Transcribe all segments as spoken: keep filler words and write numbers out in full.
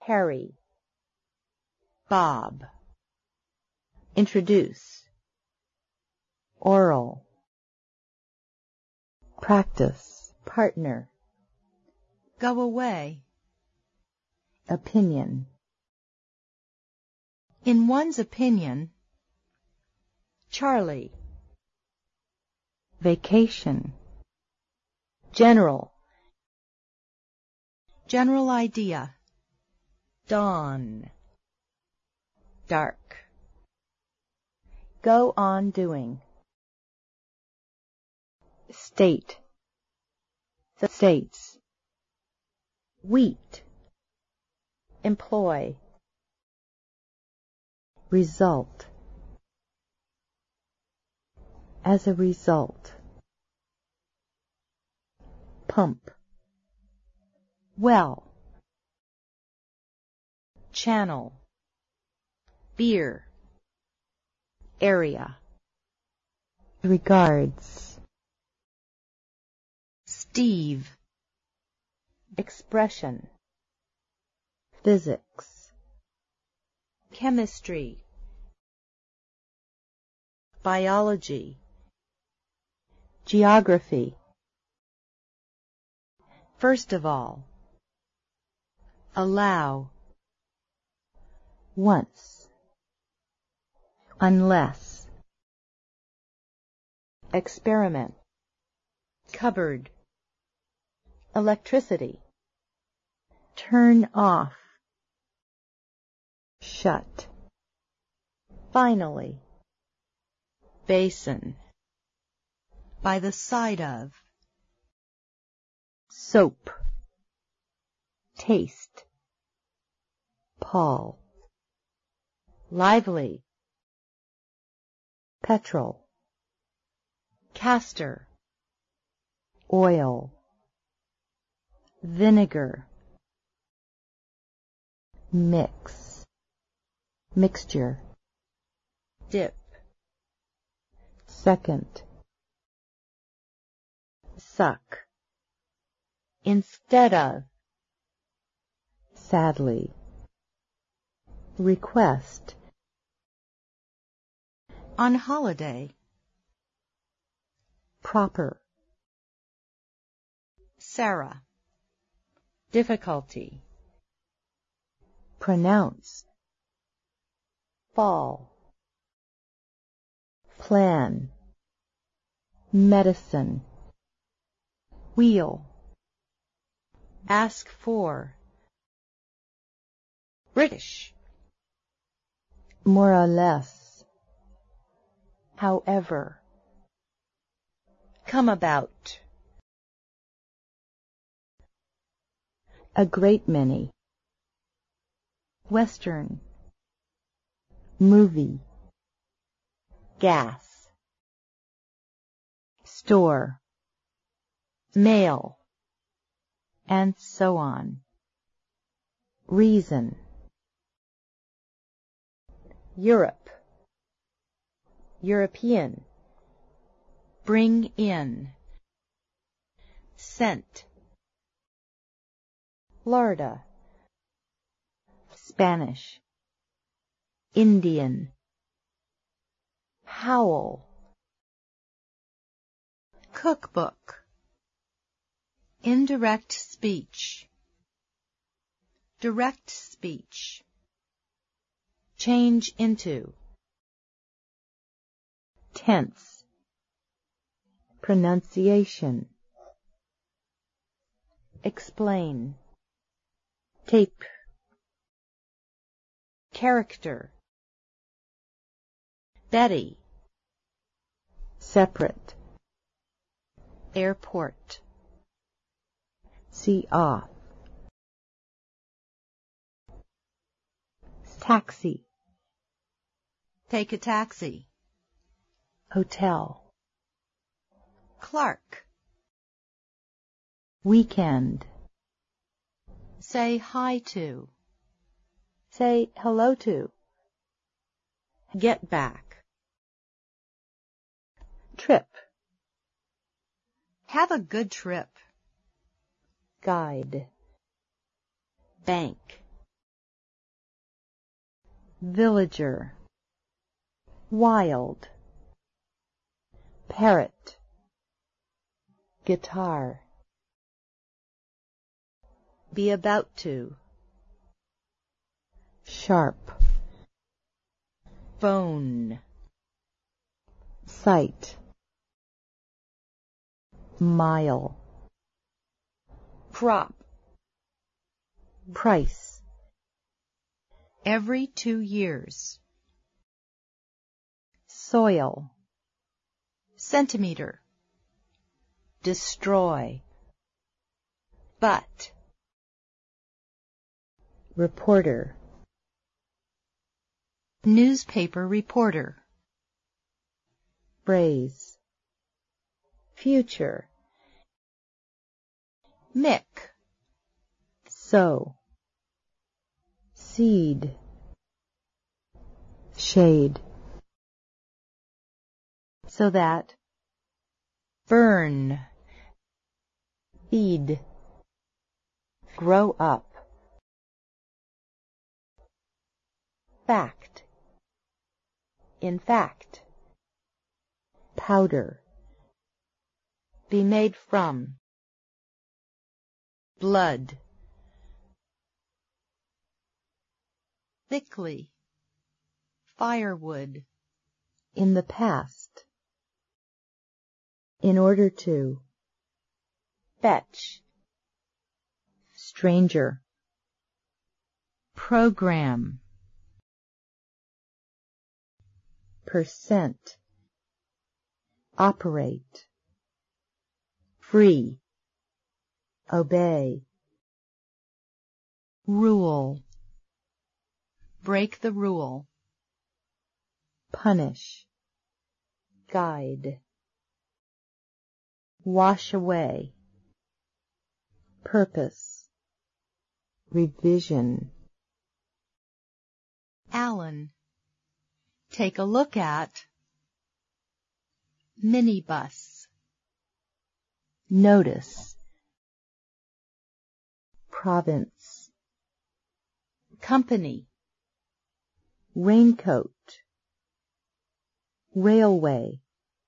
Harry. Bob. Introduce. Oral. Practice. Partner. Go away. Opinion. In one's opinion. Charlie. Vacation. General. General idea. Dawn. Dark. Go on doing. State. The states. Wheat. Employ. Result. As a result. Pump. Well. Channel. Beer. Area. Regards. Steve. Expression. Physics. Chemistry. Biology. Geography. First of all. Allow. Once. Unless. Experiment. Cupboard. Electricity. Turn off. Shut. Finally. Basin. By the side of. Soap. Taste. Paul. Lively. Petrol. Castor. Oil. Vinegar. Mix. Mixture. Dip. Second. Suck. Instead of. Sadly. Request. On holiday. Proper. Sarah. Difficulty. Pronounce. Fall. Plan. Medicine. Wheel. Ask for. British. More or less. However. Come about. A great many. Western. Movie. Gas. Store. Mail. And so on. Reason. Europe. European. Bring in. Scent. Florida. Spanish. Indian. Howl. Cookbook. Indirect speech. Direct speech. Change into. Tense. Pronunciation. Explain. Tape. Character. Betty. Separate. Airport. See off. Taxi. Take a taxi. Hotel. Clark. Weekend. Say hi to. Say hello to. Get back. Trip. Have a good trip. Guide. Bank. villager, wild, parrot, guitar, be about to, sharp, phone, sight, mile, crop, price, every two years, soil, centimeter, destroy, but, reporter, newspaper reporter, phrase, future, mick, sow, seed, shade, so that, burn, feed, grow up, fact, in fact, powder, be made from, blood, thickly, firewood, in the past, in order to, fetch, stranger, program, percent, operate, free, obey, rule, break the rule, punish, guide, wash away, purpose, revision. Alan, take a look at, minibus, notice, province, company, raincoat, railway,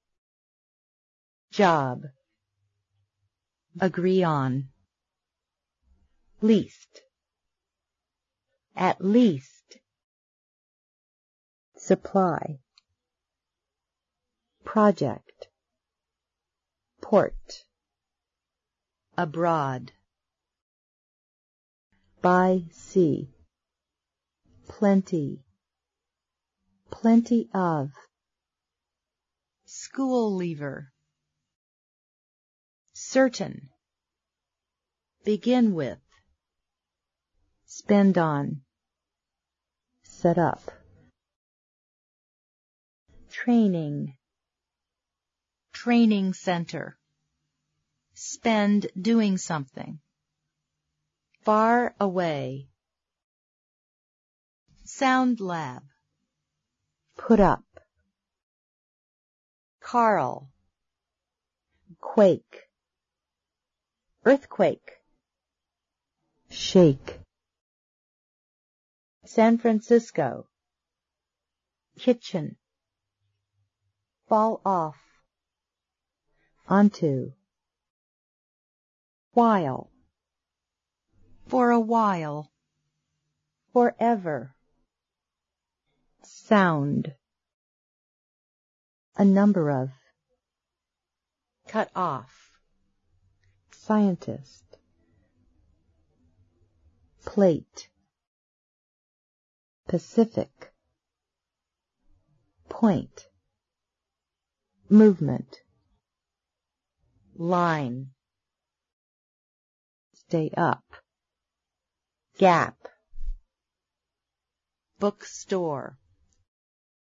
job, agree on, least, at least, supply, project, port, abroad, by sea, plenty, plenty of, school leaver, certain, begin with, spend on, set up, training, training center, spend doing something, far away, sound lab, put up, Carl, quake, earthquake, shake, San Francisco, kitchen, fall off, onto, while, for a while, forever, sound, a number of, cut off, scientist, plate, Pacific, point, movement, line, stay up, gap, bookstore,